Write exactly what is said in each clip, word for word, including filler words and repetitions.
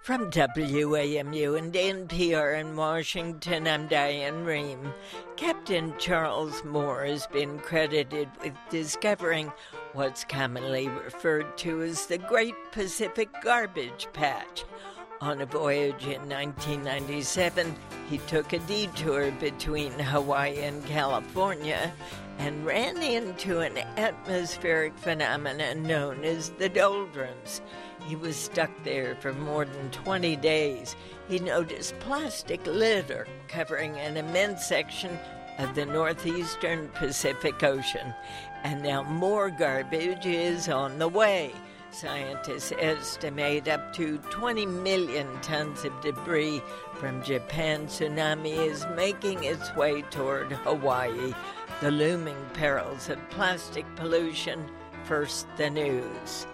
From W A M U and N P R in Washington, I'm Diane Rehm. Captain Charles Moore has been credited with discovering what's commonly referred to as the Great Pacific Garbage Patch. On a voyage in nineteen ninety-seven, he took a detour between Hawaii and California and ran into an atmospheric phenomenon known as the doldrums. He was stuck there for more than twenty days. He noticed plastic litter covering an immense section of the northeastern Pacific Ocean. And now more garbage is on the way. Scientists estimate up to twenty million tons of debris from Japan's tsunami is making its way toward Hawaii. The looming perils of plastic pollution. First, the news.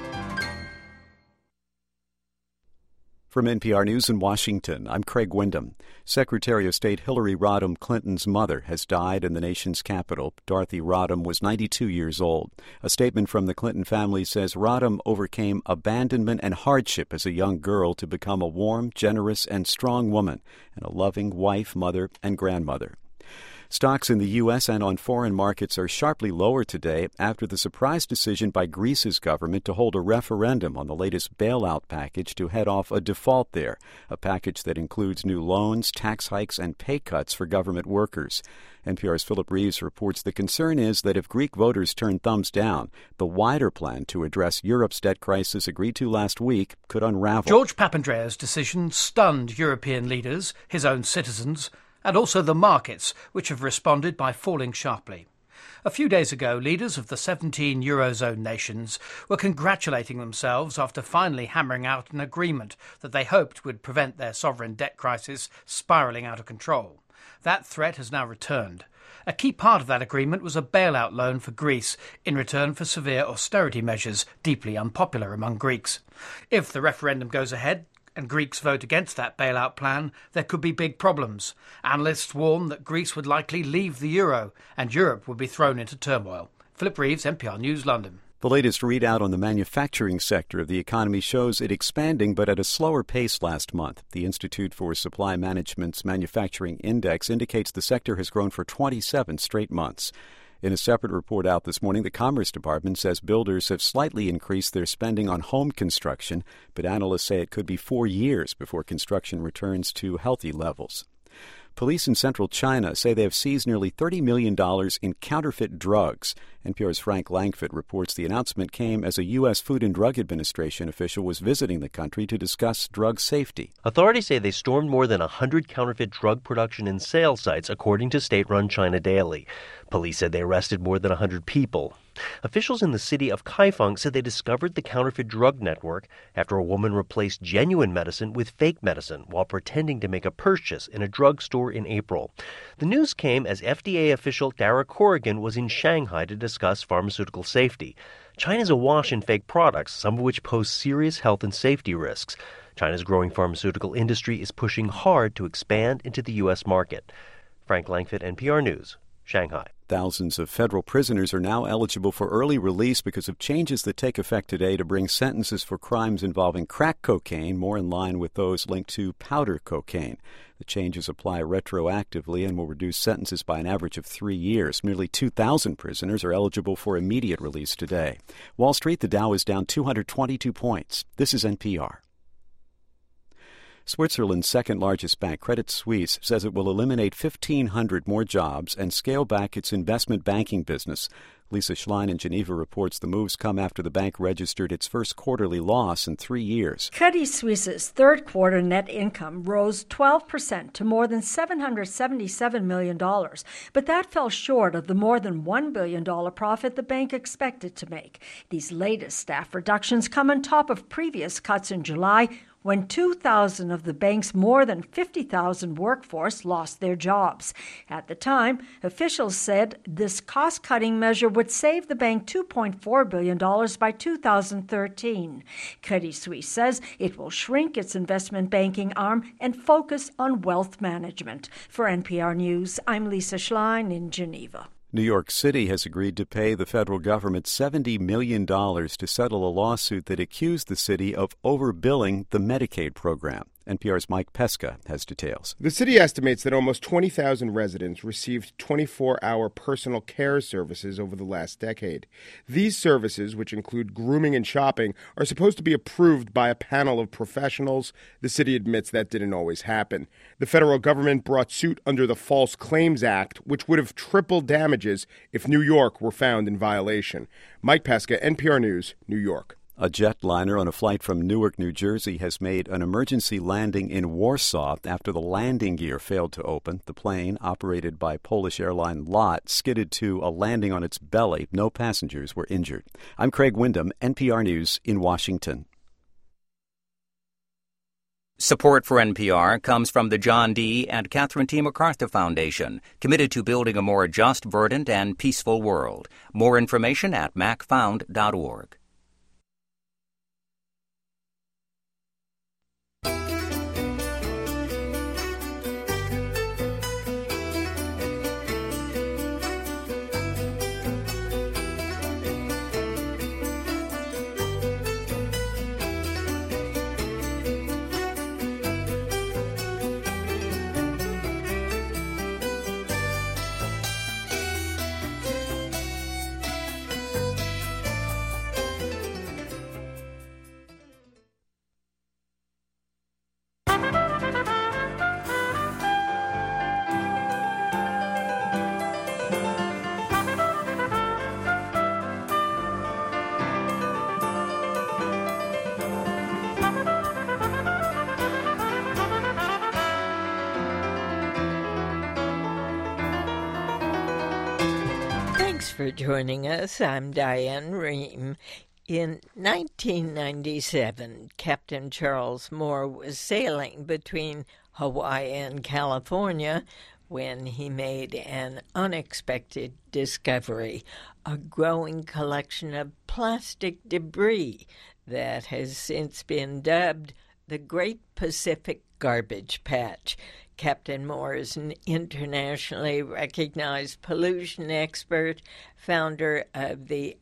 From N P R News in Washington, I'm Craig Windham. Secretary of State Hillary Rodham Clinton's mother has died in the nation's capital. Dorothy Rodham was ninety-two years old. A statement from the Clinton family says Rodham overcame abandonment and hardship as a young girl to become a warm, generous, and strong woman, and a loving wife, mother, and grandmother. Stocks in the U S and on foreign markets are sharply lower today after the surprise decision by Greece's government to hold a referendum on the latest bailout package to head off a default there, a package that includes new loans, tax hikes, and pay cuts for government workers. N P R's Philip Reeves reports the concern is that if Greek voters turn thumbs down, the wider plan to address Europe's debt crisis agreed to last week could unravel. George Papandreou's decision stunned European leaders, his own citizens, and also the markets, which have responded by falling sharply. A few days ago, leaders of the seventeen Eurozone nations were congratulating themselves after finally hammering out an agreement that they hoped would prevent their sovereign debt crisis spiralling out of control. That threat has now returned. A key part of that agreement was a bailout loan for Greece in return for severe austerity measures deeply unpopular among Greeks. If the referendum goes ahead, and Greeks vote against that bailout plan, there could be big problems. Analysts warn that Greece would likely leave the euro and Europe would be thrown into turmoil. Philip Reeves, N P R News, London. The latest readout on the manufacturing sector of the economy shows it expanding but at a slower pace last month. The Institute for Supply Management's Manufacturing Index indicates the sector has grown for twenty-seven straight months. In a separate report out this morning, the Commerce Department says builders have slightly increased their spending on home construction, but analysts say it could be four years before construction returns to healthy levels. Police in central China say they have seized nearly thirty million dollars in counterfeit drugs. N P R's Frank Langfitt reports the announcement came as a U S Food and Drug Administration official was visiting the country to discuss drug safety. Authorities say they stormed more than one hundred counterfeit drug production and sales sites, according to state-run China Daily. Police said they arrested more than one hundred people. Officials in the city of Kaifeng said they discovered the counterfeit drug network after a woman replaced genuine medicine with fake medicine while pretending to make a purchase in a drugstore in April. The news came as F D A official Dara Corrigan was in Shanghai to discuss pharmaceutical safety. China's awash in fake products, some of which pose serious health and safety risks. China's growing pharmaceutical industry is pushing hard to expand into the U S market. Frank Langfitt, N P R News, Shanghai. Thousands of federal prisoners are now eligible for early release because of changes that take effect today to bring sentences for crimes involving crack cocaine more in line with those linked to powder cocaine. The changes apply retroactively and will reduce sentences by an average of three years. Nearly two thousand prisoners are eligible for immediate release today. Wall Street, the Dow is down two hundred twenty-two points. This is N P R. Switzerland's second-largest bank, Credit Suisse, says it will eliminate fifteen hundred more jobs and scale back its investment banking business. Lisa Schlein in Geneva reports the moves come after the bank registered its first quarterly loss in three years. Credit Suisse's third-quarter net income rose twelve percent to more than seven hundred seventy-seven million dollars, but that fell short of the more than one billion dollars profit the bank expected to make. These latest staff reductions come on top of previous cuts in July, when two thousand of the bank's more than fifty thousand workforce lost their jobs. At the time, officials said this cost-cutting measure would save the bank two point four billion dollars by two thousand thirteen. Credit Suisse says it will shrink its investment banking arm and focus on wealth management. For N P R News, I'm Lisa Schlein in Geneva. New York City has agreed to pay the federal government seventy million dollars to settle a lawsuit that accused the city of overbilling the Medicaid program. N P R's Mike Pesca has details. The city estimates that almost twenty thousand residents received twenty-four hour personal care services over the last decade. These services, which include grooming and shopping, are supposed to be approved by a panel of professionals. The city admits that didn't always happen. The federal government brought suit under the False Claims Act, which would have tripled damages if New York were found in violation. Mike Pesca, N P R News, New York. A jetliner on a flight from Newark, New Jersey, has made an emergency landing in Warsaw after the landing gear failed to open. The plane, operated by Polish airline LOT, skidded to a landing on its belly. No passengers were injured. I'm Craig Windham, N P R News in Washington. Support for N P R comes from the John D. and Catherine T. MacArthur Foundation, committed to building a more just, verdant, and peaceful world. More information at mac found dot org. Thanks for joining us. I'm Diane Rehm. In nineteen ninety-seven, Captain Charles Moore was sailing between Hawaii and California when he made an unexpected discovery, a growing collection of plastic debris that has since been dubbed the Great Pacific Garbage Patch. Captain Moore is an internationally recognized pollution expert, founder of the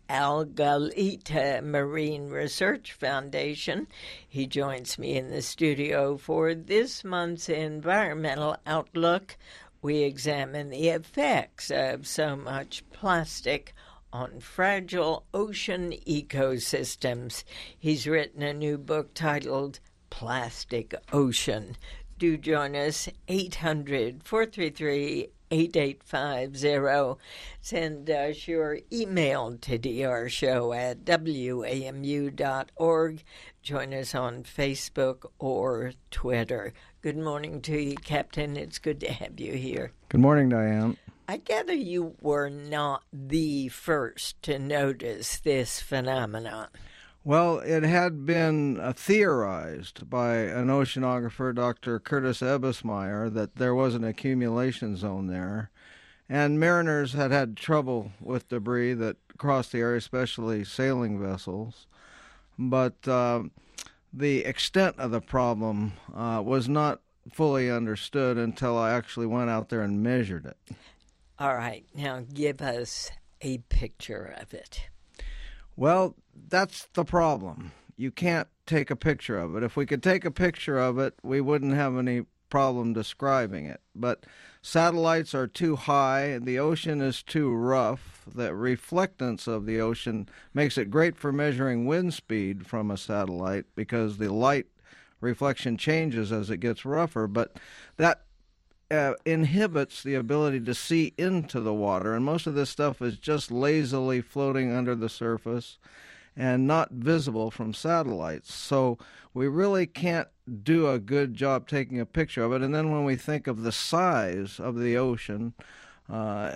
Algalita Marine Research Foundation. He joins me in the studio for this month's Environmental Outlook. We examine the effects of so much plastic on fragile ocean ecosystems. He's written a new book titled Plastic Ocean. Do join us, eight hundred, four three three, eight eight five zero. Send us your email to d r show at w a m u dot org. Join us on Facebook or Twitter. Good morning to you, Captain. It's good to have you here. Good morning, Diane. I gather you were not the first to notice this phenomenon. Well, it had been uh, theorized by an oceanographer, Doctor Curtis Ebbesmeyer, that there was an accumulation zone there. And mariners had had trouble with debris that crossed the area, especially sailing vessels. But uh, the extent of the problem uh, was not fully understood until I actually went out there and measured it. All right. Now give us a picture of it. Well, that's the problem. You can't take a picture of it. If we could take a picture of it, we wouldn't have any problem describing it. But satellites are too high, and the ocean is too rough. The reflectance of the ocean makes it great for measuring wind speed from a satellite because the light reflection changes as it gets rougher, but that Uh, inhibits the ability to see into the water, and most of this stuff is just lazily floating under the surface and not visible from satellites. So we really can't do a good job taking a picture of it. And then when we think of the size of the ocean, uh,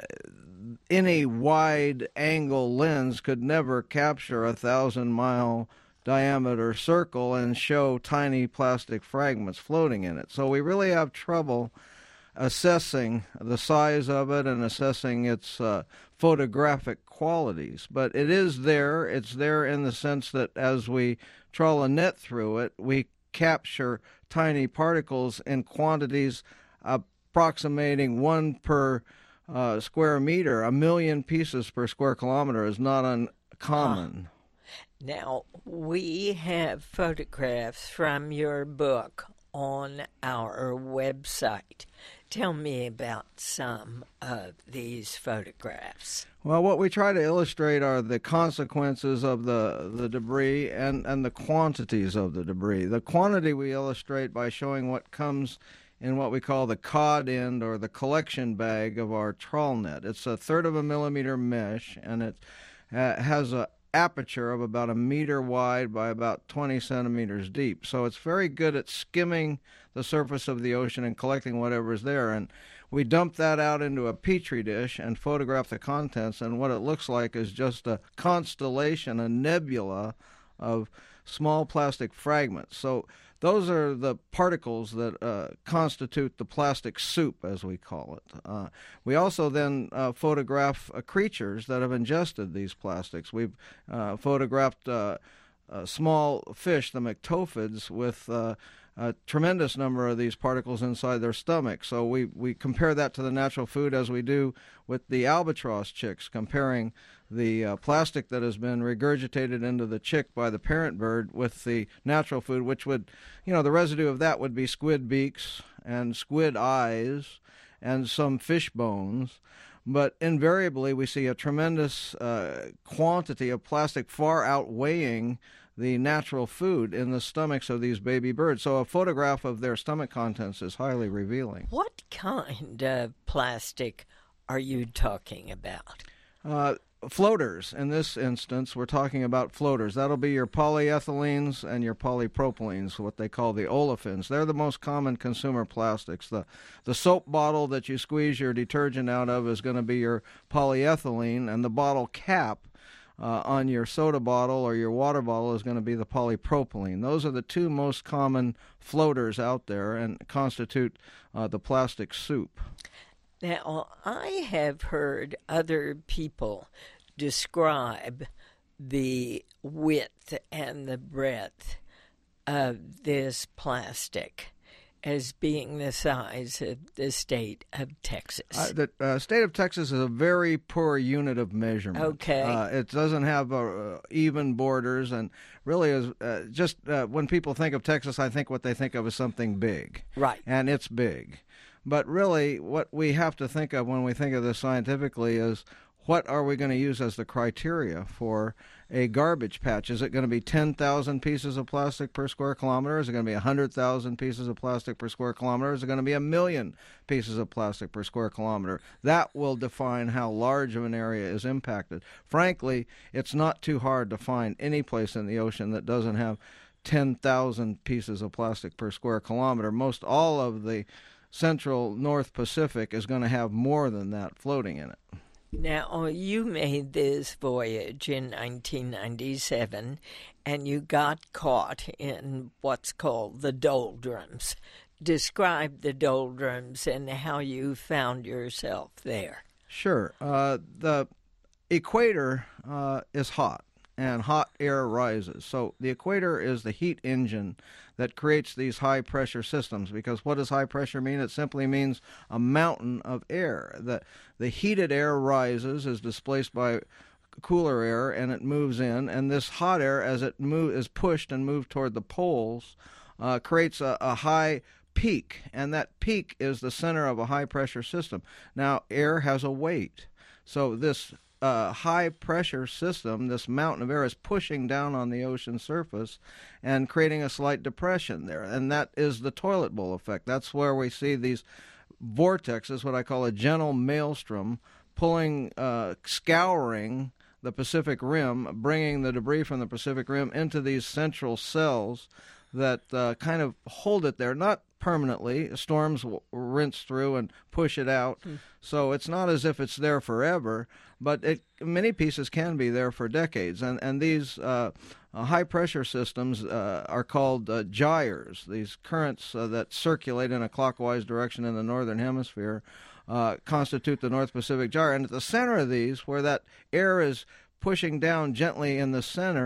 any wide-angle lens could never capture a thousand-mile diameter circle and show tiny plastic fragments floating in it. So we really have trouble assessing the size of it and assessing its uh, photographic qualities. But it is there. It's there in the sense that as we trawl a net through it, we capture tiny particles in quantities approximating one per uh, square meter, a million pieces per square kilometer is not uncommon. Ah. Now, we have photographs from your book on our website. Tell me about some of these photographs. Well, what we try to illustrate are the consequences of the, the debris and, and the quantities of the debris. The quantity we illustrate by showing what comes in what we call the cod end or the collection bag of our trawl net. It's a third of a millimeter mesh, and it uh, has a aperture of about a meter wide by about twenty centimeters deep. So it's very good at skimming the surface of the ocean and collecting whatever's there. And we dump that out into a petri dish and photograph the contents, and what it looks like is just a constellation, a nebula of small plastic fragments. So those are the particles that uh, constitute the plastic soup, as we call it. Uh, we also then uh, photograph uh, creatures that have ingested these plastics. We've uh, photographed uh, uh, small fish, the myctophids, with uh, a tremendous number of these particles inside their stomach. So we, we compare that to the natural food as we do with the albatross chicks, comparing the uh, plastic that has been regurgitated into the chick by the parent bird with the natural food, which would, you know, the residue of that would be squid beaks and squid eyes and some fish bones. But invariably we see a tremendous uh, quantity of plastic far outweighing the natural food in the stomachs of these baby birds. So a photograph of their stomach contents is highly revealing. What kind of plastic are you talking about? Uh, floaters. In this instance, we're talking about floaters. That'll be your polyethylenes and your polypropylenes, what they call the olefins. They're the most common consumer plastics. The, the soap bottle that you squeeze your detergent out of is going to be your polyethylene, and the bottle cap Uh, on your soda bottle or your water bottle is going to be the polypropylene. Those are the two most common floaters out there and constitute uh, the plastic soup. Now, I have heard other people describe the width and the breadth of this plastic as being the size of the state of Texas. Uh, the uh, state of Texas is a very poor unit of measurement. Okay. Uh, it doesn't have uh, even borders, and really is uh, just uh, when people think of Texas, I think what they think of is something big. Right. And it's big. But really, what we have to think of when we think of this scientifically is, what are we going to use as the criteria for a garbage patch? Is it going to be ten thousand pieces of plastic per square kilometer? Is it going to be one hundred thousand pieces of plastic per square kilometer? Is it going to be a million pieces of plastic per square kilometer? That will define how large of an area is impacted. Frankly, it's not too hard to find any place in the ocean that doesn't have ten thousand pieces of plastic per square kilometer. Most all of the central North Pacific is going to have more than that floating in it. Now, you made this voyage in nineteen ninety-seven, and you got caught in what's called the doldrums. Describe the doldrums and how you found yourself there. Sure. Uh, the equator uh, is hot, and hot air rises. So the equator is the heat engine that creates these high-pressure systems, because what does high pressure mean? It simply means a mountain of air. The, the heated air rises, is displaced by cooler air, and it moves in, and this hot air, as it move, is pushed and moved toward the poles, uh, creates a, a high peak, and that peak is the center of a high-pressure system. Now, air has a weight, so this Uh, high-pressure system, this mountain of air, is pushing down on the ocean surface and creating a slight depression there. And that is the toilet bowl effect. That's where we see these vortexes, what I call a gentle maelstrom, pulling, uh, scouring the Pacific Rim, bringing the debris from the Pacific Rim into these central cells that uh, kind of hold it there, not permanently. Storms will rinse through and push it out. Hmm. So it's not as if it's there forever, but it, many pieces can be there for decades. And, and these uh, uh, high-pressure systems uh, are called uh, gyres, these currents uh, that circulate in a clockwise direction in the northern hemisphere uh, constitute the North Pacific Gyre. And at the center of these, where that air is pushing down gently in the center,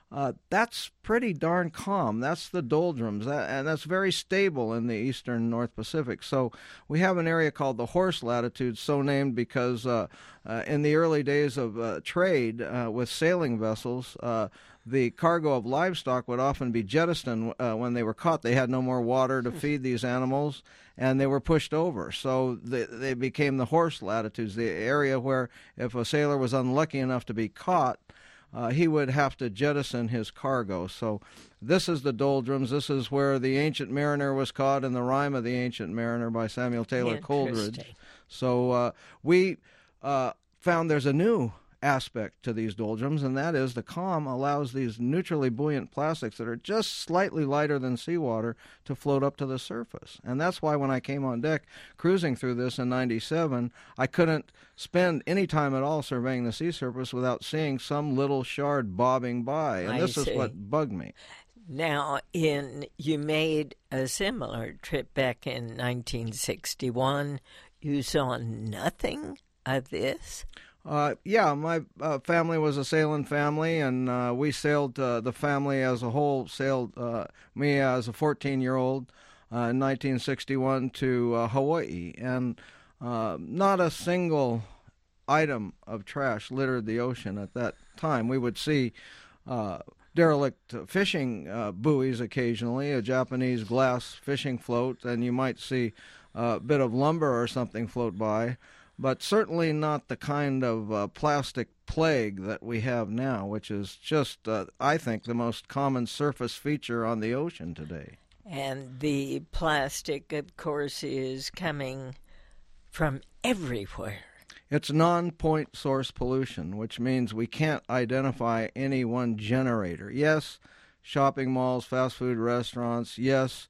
Uh, that's pretty darn calm. That's the doldrums, that, and that's very stable in the eastern North Pacific. So we have an area called the horse latitude, so named because uh, uh, in the early days of uh, trade uh, with sailing vessels, uh, the cargo of livestock would often be jettisoned uh, when they were caught. They had no more water to feed these animals, and they were pushed over. So they, they became the horse latitudes, the area where if a sailor was unlucky enough to be caught, Uh, he would have to jettison his cargo. So this is the doldrums. This is where the Ancient Mariner was caught in the Rime of the Ancient Mariner by Samuel Taylor Coleridge. So uh, we uh, found there's a new aspect to these doldrums, and that is the calm allows these neutrally buoyant plastics that are just slightly lighter than seawater to float up to the surface. And that's why when I came on deck cruising through this in ninety-seven, I couldn't spend any time at all surveying the sea surface without seeing some little shard bobbing by. And I this see. is what bugged me. Now, in you made a similar trip back in nineteen sixty-one. You saw nothing of this? Uh, yeah, my uh, family was a sailing family, and uh, we sailed, uh, the family as a whole sailed, uh, me as a fourteen-year-old uh, in nineteen sixty-one to uh, Hawaii, and uh, not a single item of trash littered the ocean at that time. We would see uh, derelict fishing uh, buoys occasionally, a Japanese glass fishing float, and you might see a bit of lumber or something float by, but certainly not the kind of uh, plastic plague that we have now, which is just, uh, I think, the most common surface feature on the ocean today. And the plastic, of course, is coming from everywhere. It's non-point source pollution, which means we can't identify any one generator. Yes, shopping malls, fast food restaurants, yes,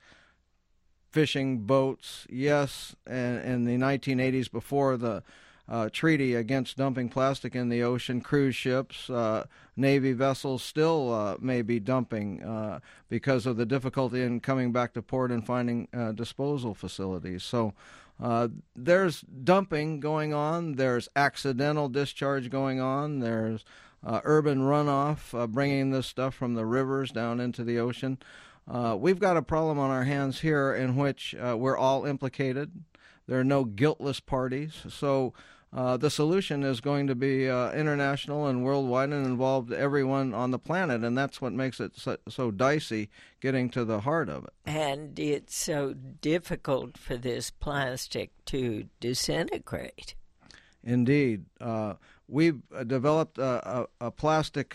fishing boats, yes, and in the nineteen eighties, before the uh, treaty against dumping plastic in the ocean, cruise ships, uh, Navy vessels still uh, may be dumping uh, because of the difficulty in coming back to port and finding uh, disposal facilities. So uh, there's dumping going on, there's accidental discharge going on, there's uh, urban runoff, uh, bringing this stuff from the rivers down into the ocean. Uh, we've got a problem on our hands here in which uh, we're all implicated. There are no guiltless parties. So uh, the solution is going to be uh, international and worldwide and involve everyone on the planet, and that's what makes it so, so dicey getting to the heart of it. And it's so difficult for this plastic to disintegrate. Indeed. Uh, we've developed a, a, a plastic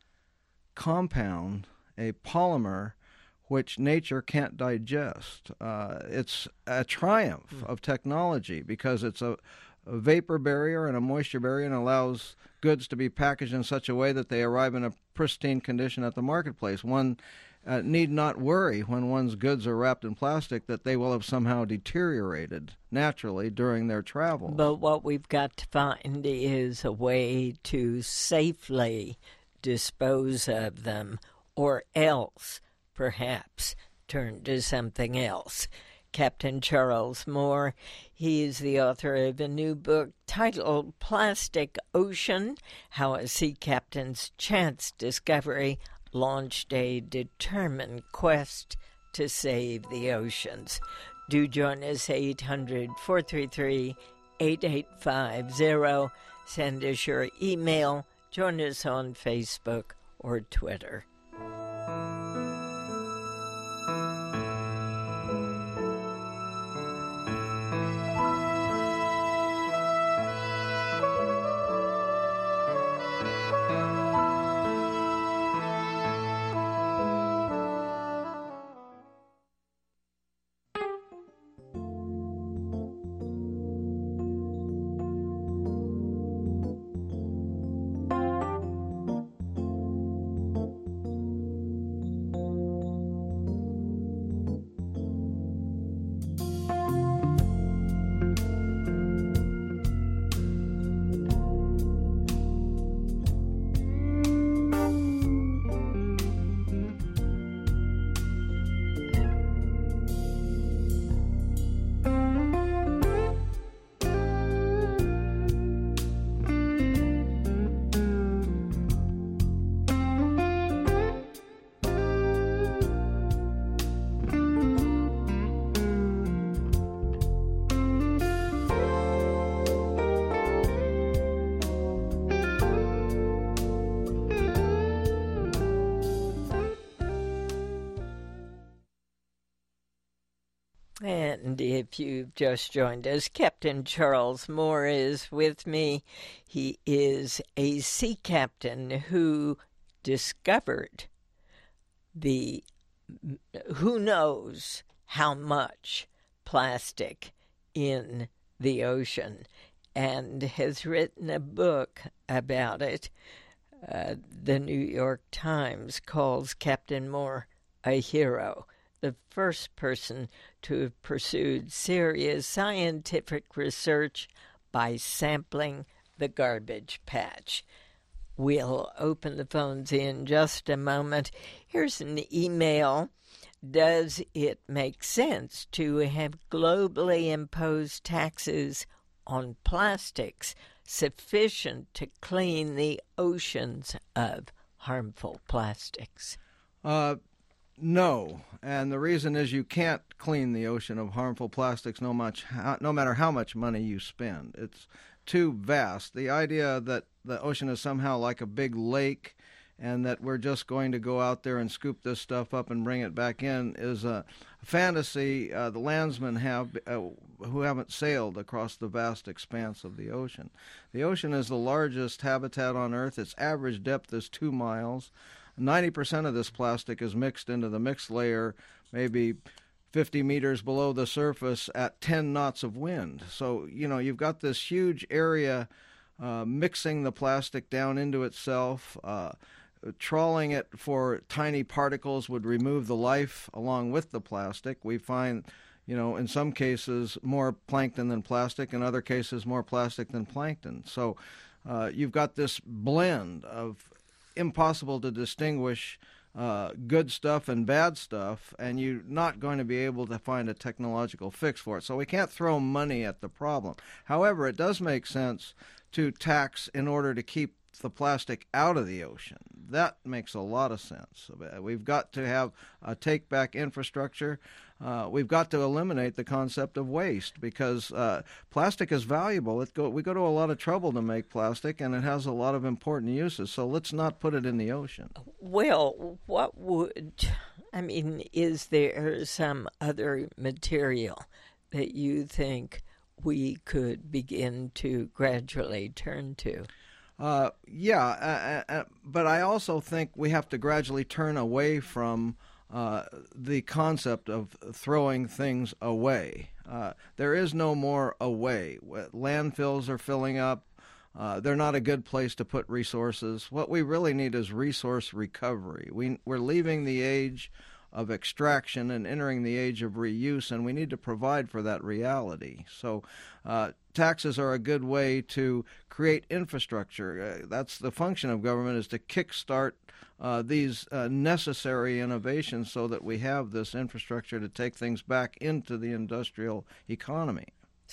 compound, a polymer, which nature can't digest. Uh, it's a triumph mm. of technology because it's a, a vapor barrier and a moisture barrier and allows goods to be packaged in such a way that they arrive in a pristine condition at the marketplace. One uh, need not worry when one's goods are wrapped in plastic that they will have somehow deteriorated naturally during their travel. But what we've got to find is a way to safely dispose of them, or else perhaps turn to something else. Captain Charles Moore, he is the author of a new book titled Plastic Ocean, How a Sea Captain's Chance Discovery Launched a Determined Quest to Save the Oceans. Do join us, eight hundred, four three three, eight eight five zero. Send us your email. Join us on Facebook or Twitter. And if you've just joined us, Captain Charles Moore is with me. He is a sea captain who discovered the, who knows how much plastic in the ocean, and has written a book about it. Uh, the New York Times calls Captain Moore a hero, the first person to have pursued serious scientific research by sampling the garbage patch. We'll open the phones in just a moment. Here's an email. Does it make sense to have globally imposed taxes on plastics sufficient to clean the oceans of harmful plastics? Uh, no, and the reason is you can't clean the ocean of harmful plastics no much, no matter how much money you spend. It's too vast. The idea that the ocean is somehow like a big lake and that we're just going to go out there and scoop this stuff up and bring it back in is a fantasy uh, the landsmen have uh, who haven't sailed across the vast expanse of the ocean. The ocean is the largest habitat on Earth. Its average depth is two miles. ninety percent of this plastic is mixed into the mixed layer, maybe fifty meters below the surface at ten knots of wind. So, you know, you've got this huge area uh, mixing the plastic down into itself. Uh, trawling it for tiny particles would remove the life along with the plastic. We find, you know, in some cases more plankton than plastic, in other cases more plastic than plankton. So uh, you've got this blend of impossible to distinguish uh, good stuff and bad stuff, and you're not going to be able to find a technological fix for it. So we can't throw money at the problem. However, it does make sense to tax in order to keep the plastic out of the ocean. That makes a lot of sense. We've got to have a take-back infrastructure. Uh, we've got to eliminate the concept of waste because uh, plastic is valuable. It go, we go to a lot of trouble to make plastic, and it has a lot of important uses. So let's not put it in the ocean. Well, what would, I mean, is there some other material that you think we could begin to gradually turn to? Uh, yeah, uh, uh, but I also think we have to gradually turn away from uh, the concept of throwing things away. Uh, there is no more away. Landfills are filling up. Uh, they're not a good place to put resources. What we really need is resource recovery. We, we're leaving the age of extraction and entering the age of reuse, and we need to provide for that reality. So uh, taxes are a good way to create infrastructure. Uh, that's the function of government, is to kickstart uh, these uh, necessary innovations so that we have this infrastructure to take things back into the industrial economy.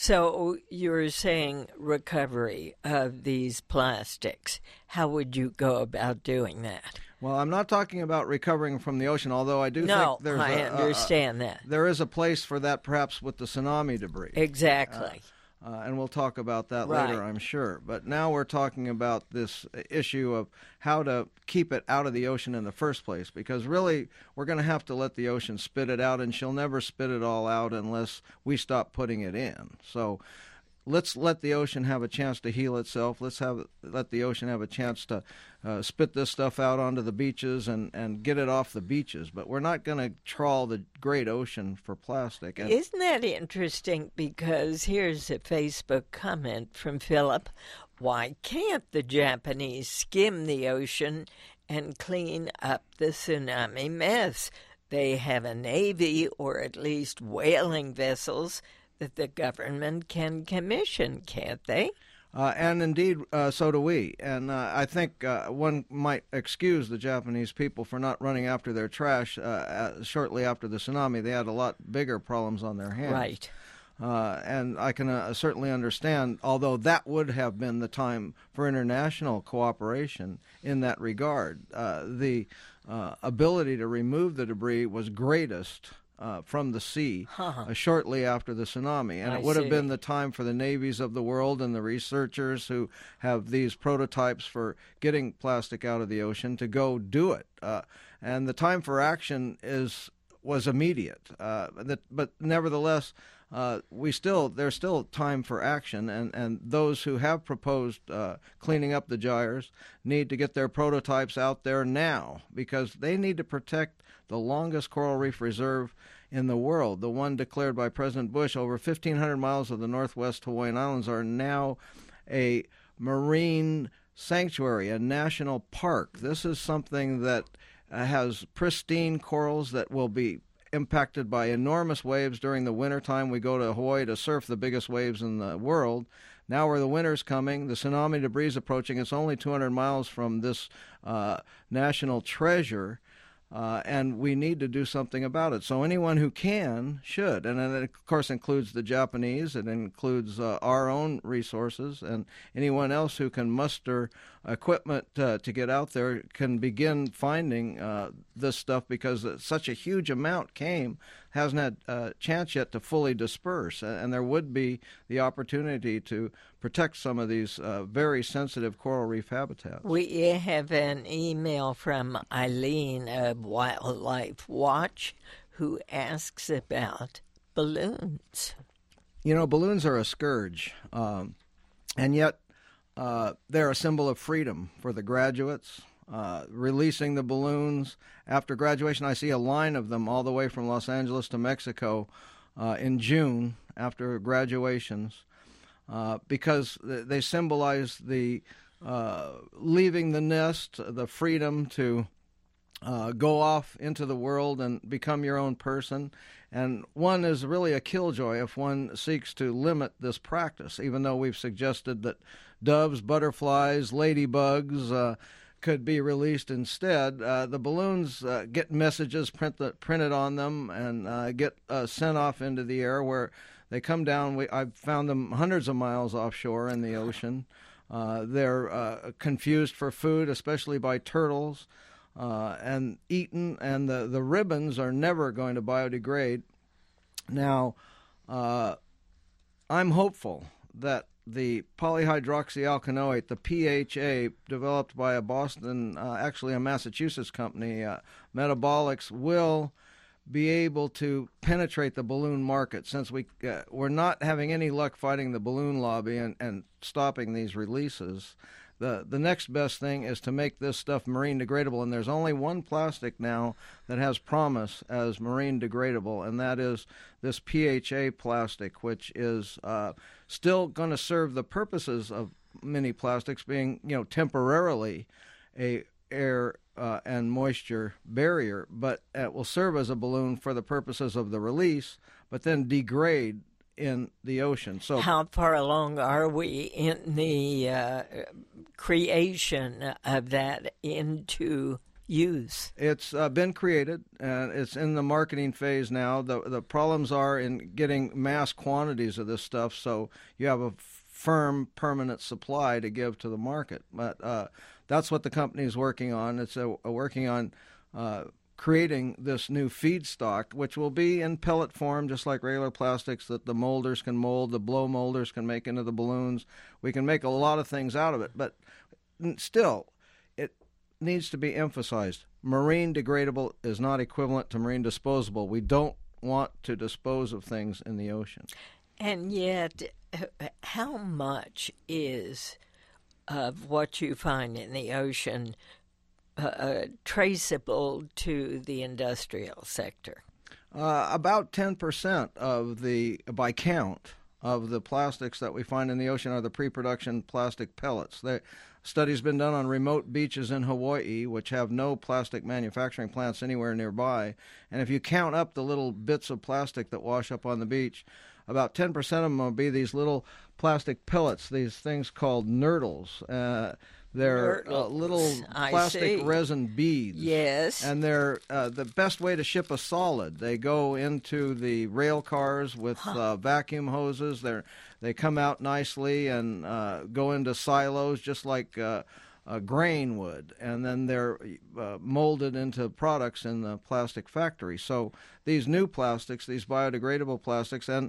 So you're saying recovery of these plastics. How would you go about doing that? Well, I'm not talking about recovering from the ocean, although I do no, think there's I a, understand a, a, that. There is a place for that perhaps with the tsunami debris. Exactly. Uh, uh, and we'll talk about that right. later, I'm sure. But now we're talking about this issue of how to keep it out of the ocean in the first place, because really we're going to have to let the ocean spit it out, and she'll never spit it all out unless we stop putting it in. So let's let the ocean have a chance to heal itself. Let's have let the ocean have a chance to uh, spit this stuff out onto the beaches and, and get it off the beaches. But we're not going to trawl the great ocean for plastic. And isn't that interesting? Because here's a Facebook comment from Philip. Why can't the Japanese skim the ocean and clean up the tsunami mess? They have a navy, or at least whaling vessels, that the government can commission, can't they? Uh, and indeed, uh, so do we. And uh, I think uh, one might excuse the Japanese people for not running after their trash uh, uh, shortly after the tsunami. They had a lot bigger problems on their hands. Right. Uh, and I can uh, certainly understand, although that would have been the time for international cooperation in that regard. Uh, the uh, ability to remove the debris was greatest Uh, from the sea uh, shortly after the tsunami. And I it would have see. been the time for the navies of the world and the researchers who have these prototypes for getting plastic out of the ocean to go do it. Uh, and the time for action is was immediate. Uh, that, but nevertheless, uh, we still there's still time for action, and, and those who have proposed uh, cleaning up the gyres need to get their prototypes out there now, because they need to protect the longest coral reef reserve in the world, the one declared by President Bush. Over fifteen hundred miles of the northwest Hawaiian Islands are now a marine sanctuary, a national park. This is something that uh, has pristine corals that will be impacted by enormous waves during the wintertime. We go to Hawaii to surf the biggest waves in the world. Now where the winter's coming, the tsunami debris is approaching. It's only two hundred miles from this uh, national treasure. Uh, and we need to do something about it. So anyone who can should, and it of course includes the Japanese, it includes uh, our own resources, and anyone else who can muster equipment uh, to get out there can begin finding uh, this stuff, because such a huge amount came, hasn't had a chance yet to fully disperse, and there would be the opportunity to protect some of these uh, very sensitive coral reef habitats. We have an email from Eileen of Wildlife Watch who asks about balloons. You know, balloons are a scourge, um, and yet uh, they're a symbol of freedom for the graduates. Uh, releasing the balloons after graduation, I see a line of them all the way from Los Angeles to Mexico uh, in June after graduations. Uh, because they symbolize the uh, leaving the nest, the freedom to uh, go off into the world and become your own person. And one is really a killjoy if one seeks to limit this practice, even though we've suggested that doves, butterflies, ladybugs uh, could be released instead. Uh, the balloons uh, get messages print the, printed on them and uh, get uh, sent off into the air where they come down. We, I've found them hundreds of miles offshore in the ocean. Uh, they're uh, confused for food, especially by turtles, uh, and eaten, and the, the ribbons are never going to biodegrade. Now, uh, I'm hopeful that the polyhydroxyalkanoate, the P H A, developed by a Boston, uh, actually a Massachusetts company, uh, Metabolics, will be able to penetrate the balloon market, since we, uh, we're not having any luck fighting the balloon lobby and, and stopping these releases. The, the next best thing is to make this stuff marine degradable, and there's only one plastic now that has promise as marine degradable, and that is this P H A plastic, which is uh, still going to serve the purposes of many plastics, being, you know, temporarily a air uh, and moisture barrier, but it will serve as a balloon for the purposes of the release, but then degrade in the ocean. So, how far along are we in the uh, creation of that into use? It's uh, been created, and it's in the marketing phase now. The the problems are in getting mass quantities of this stuff, so you have a firm, permanent supply to give to the market. But uh, that's what the company is working on. It's a, a working on uh, creating this new feedstock, which will be in pellet form, just like regular plastics that the molders can mold, the blow molders can make into the balloons. We can make a lot of things out of it, but still, it needs to be emphasized. Marine degradable is not equivalent to marine disposable. We don't want to dispose of things in the ocean. And yet, how much is of what you find in the ocean uh, traceable to the industrial sector? Uh, about ten percent of the, by count, of the plastics that we find in the ocean are the pre-production plastic pellets. The study's been done on remote beaches in Hawaii, which have no plastic manufacturing plants anywhere nearby. And if you count up the little bits of plastic that wash up on the beach, about ten percent of them will be these little plastic pellets, these things called nurdles. Uh, they're uh, little plastic resin beads. Yes. And they're uh, the best way to ship a solid. They go into the rail cars with huh. uh, vacuum hoses. They're, they come out nicely and uh, go into silos just like uh, uh, grain would. And then they're uh, molded into products in the plastic factory. So these new plastics, these biodegradable plastics, and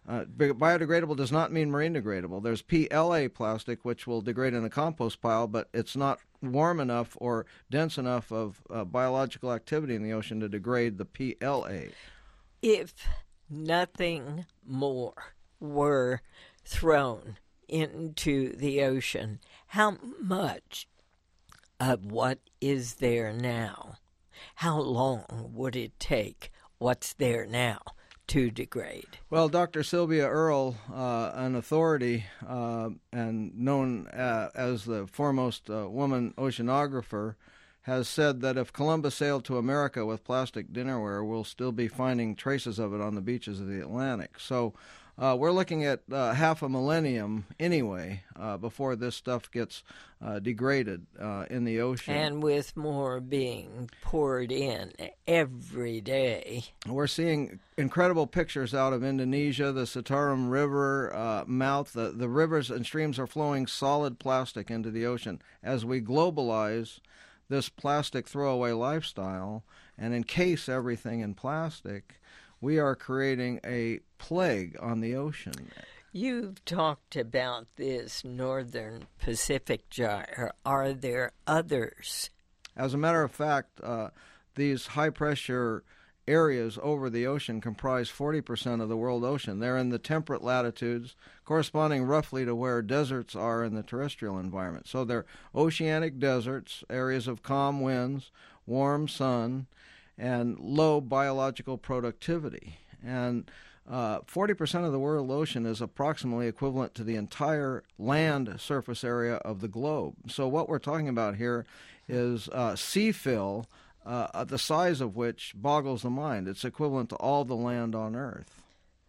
Uh, biodegradable does not mean marine degradable. There's P L A plastic, which will degrade in a compost pile, but it's not warm enough or dense enough of uh, biological activity in the ocean to degrade the P L A. If nothing more were thrown into the ocean, how much of what is there now, how long would it take what's there now to degrade? Well, Doctor Sylvia Earle, uh, an authority uh, and known uh, as the foremost uh, woman oceanographer, has said that if Columbus sailed to America with plastic dinnerware, we'll still be finding traces of it on the beaches of the Atlantic. So uh, we're looking at uh, half a millennium anyway uh, before this stuff gets uh, degraded uh, in the ocean. And with more being poured in every day. We're seeing incredible pictures out of Indonesia, the Citarum River uh, mouth. The, the rivers and streams are flowing solid plastic into the ocean. As we globalize this plastic throwaway lifestyle and encase everything in plastic, we are creating a plague on the ocean. You've talked about this northern Pacific gyre. Are there others? As a matter of fact, uh, these high-pressure areas over the ocean comprise forty percent of the world ocean. They're in the temperate latitudes, corresponding roughly to where deserts are in the terrestrial environment. So they're oceanic deserts, areas of calm winds, warm sun, and low biological productivity. And uh, forty percent of the world ocean is approximately equivalent to the entire land surface area of the globe. So what we're talking about here is uh, sea fill, uh, the size of which boggles the mind. It's equivalent to all the land on Earth.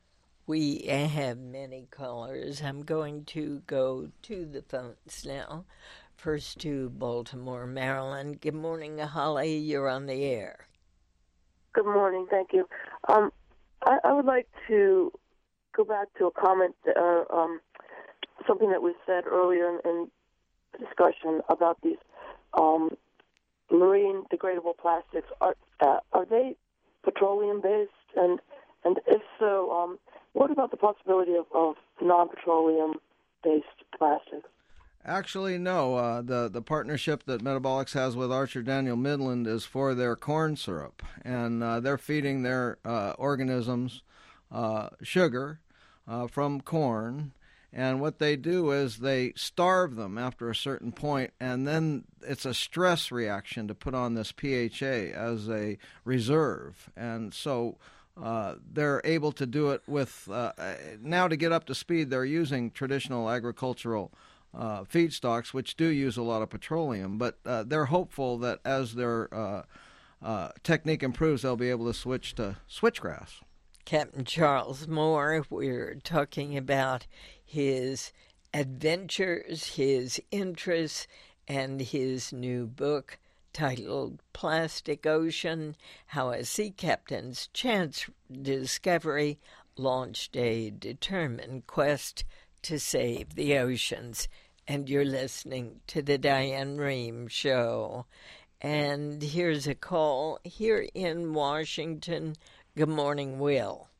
We have many callers. I'm going to go to the phones now. First to Baltimore, Maryland. Good morning, Holly. You're on the air. Good morning. Thank you. Um, I, I would like to go back to a comment, uh, um, something that was said earlier in, in the discussion about these um, marine degradable plastics. Are uh, are they petroleum based? And and if so, um, what about the possibility of, of non-petroleum based plastics? Actually, no. Uh, the the partnership that Metabolics has with Archer Daniel Midland is for their corn syrup, and uh, they're feeding their uh, organisms uh, sugar uh, from corn. And what they do is they starve them after a certain point, and then it's a stress reaction to put on this P H A as a reserve. And so uh, they're able to do it with, uh, now to get up to speed, they're using traditional agricultural uh, feedstocks, which do use a lot of petroleum. But uh, they're hopeful that as their uh, uh, technique improves, they'll be able to switch to switchgrass. Captain Charles Moore, we're talking about his adventures, his interests, and his new book titled Plastic Ocean, How a Sea Captain's Chance Discovery Launched a Determined Quest to Save the Oceans. And you're listening to the Diane Rehm Show. And here's a call here in Washington. Good morning, Will.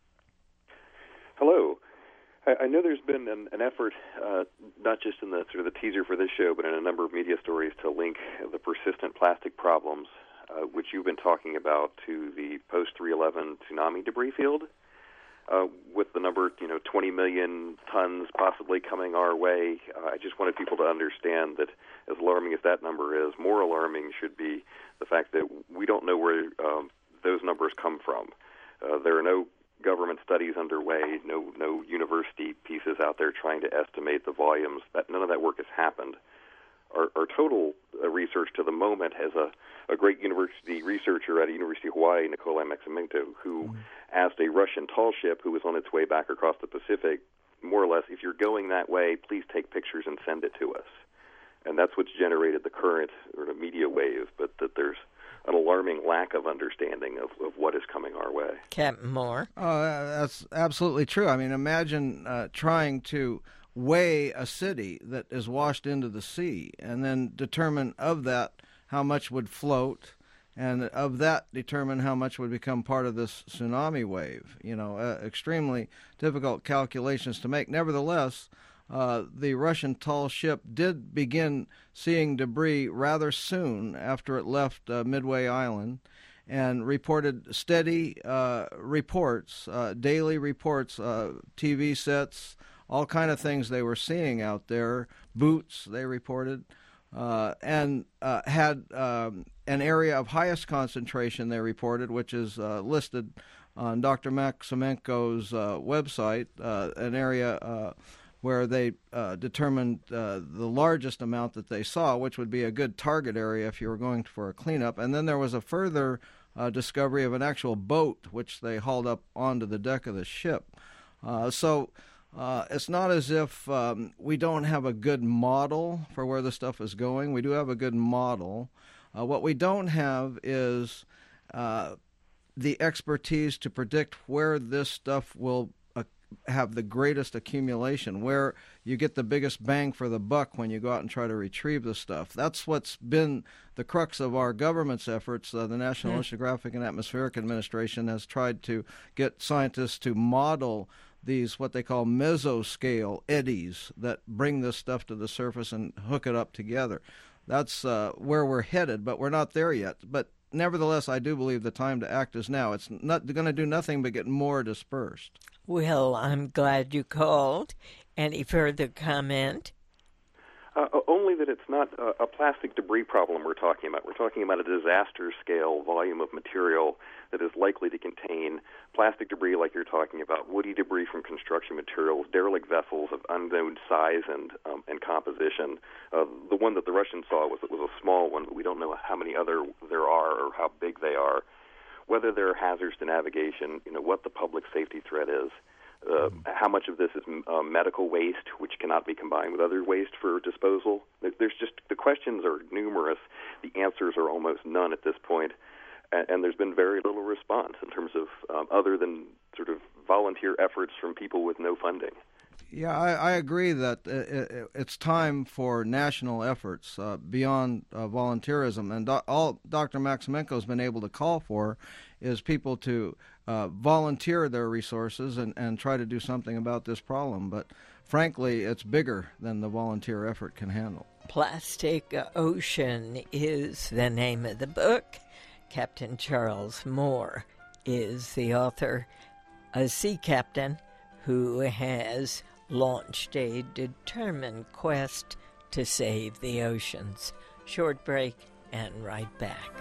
Hello. I, I know there's been an, an effort, uh, not just in the sort of the teaser for this show, but in a number of media stories to link the persistent plastic problems, uh, which you've been talking about, to the post three eleven tsunami debris field, uh, with the number, you know, twenty million tons possibly coming our way. Uh, I just wanted people to understand that as alarming as that number is, more alarming should be the fact that we don't know where um, those numbers come from. Uh, there are no government studies underway, no no university pieces out there trying to estimate the volumes. That none of that work has happened. Our, our total uh, research to the moment has a, a great university researcher at the University of Hawaii, Nikolai Maximento, who mm-hmm. asked a Russian tall ship who was on its way back across the Pacific, more or less, if you're going that way, please take pictures and send it to us. And that's what's generated the current sort of media wave, but that there's an alarming lack of understanding of, of what is coming our way. Captain Moore? Oh, that's absolutely true. I mean, imagine uh, trying to weigh a city that is washed into the sea and then determine of that how much would float and of that determine how much would become part of this tsunami wave. You know, uh, extremely difficult calculations to make. Nevertheless, uh, the Russian tall ship did begin seeing debris rather soon after it left uh, Midway Island, and reported steady uh, reports, uh, daily reports, uh, T V sets, all kind of things they were seeing out there, boots they reported, uh, and uh, had um, an area of highest concentration they reported, which is uh, listed on Doctor Maximenko's uh, website, uh, an area uh, where they uh, determined uh, the largest amount that they saw, which would be a good target area if you were going for a cleanup. And then there was a further uh, discovery of an actual boat, which they hauled up onto the deck of the ship. Uh, so uh, it's not as if um, we don't have a good model for where the stuff is going. We do have a good model. Uh, what we don't have is uh, the expertise to predict where this stuff will have the greatest accumulation, where you get the biggest bang for the buck when you go out and try to retrieve the stuff. That's what's been the crux of our government's efforts. Uh, the National mm. Oceanographic and Atmospheric Administration has tried to get scientists to model these, what they call mesoscale eddies, that bring this stuff to the surface and hook it up together. That's uh, where we're headed, but we're not there yet. But nevertheless, I do believe the time to act is now. It's not going to do nothing but get more dispersed. Well, I'm glad you called. Any further comment? Uh, only that it's not a, a plastic debris problem we're talking about. We're talking about a disaster-scale volume of material that is likely to contain plastic debris like you're talking about, woody debris from construction materials, derelict vessels of unknown size and um, and composition. Uh, the one that the Russians saw was was a small one, but we don't know how many other there are or how big they are. Whether there are hazards to navigation, you know, what the public safety threat is, uh, how much of this is uh, medical waste, which cannot be combined with other waste for disposal. There's just, the questions are numerous. The answers are almost none at this point, and, and there's been very little response in terms of um, other than sort of volunteer efforts from people with no funding. Yeah, I, I agree that it, it's time for national efforts uh, beyond uh, volunteerism. And do, all Doctor Maximenko has been able to call for is people to uh, volunteer their resources and, and try to do something about this problem. But frankly, it's bigger than the volunteer effort can handle. Plastic Ocean is the name of the book. Captain Charles Moore is the author, a sea captain who has launched a determined quest to save the oceans. Short break and right back.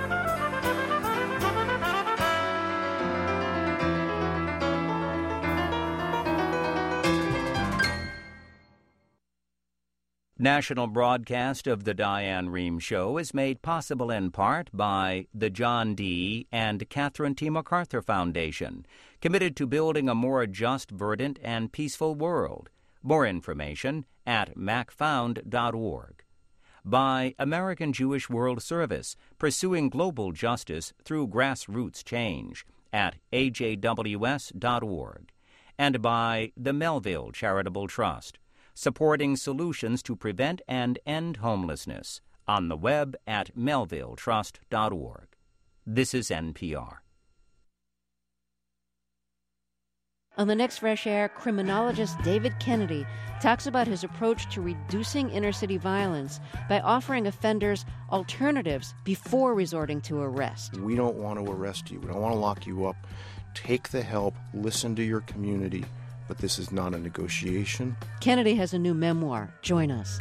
National broadcast of the Diane Rehm Show is made possible in part by the John D. and Catherine T. MacArthur Foundation, committed to building a more just, verdant, and peaceful world. More information at mac found dot org. By American Jewish World Service, pursuing global justice through grassroots change at a j w s dot org. And by the Melville Charitable Trust, supporting solutions to prevent and end homelessness on the web at melville trust dot org. This is N P R. On the next Fresh Air, criminologist David Kennedy talks about his approach to reducing inner-city violence by offering offenders alternatives before resorting to arrest. We don't want to arrest you. We don't want to lock you up. Take the help. Listen to your community. But this is not a negotiation. Kennedy has a new memoir. Join us.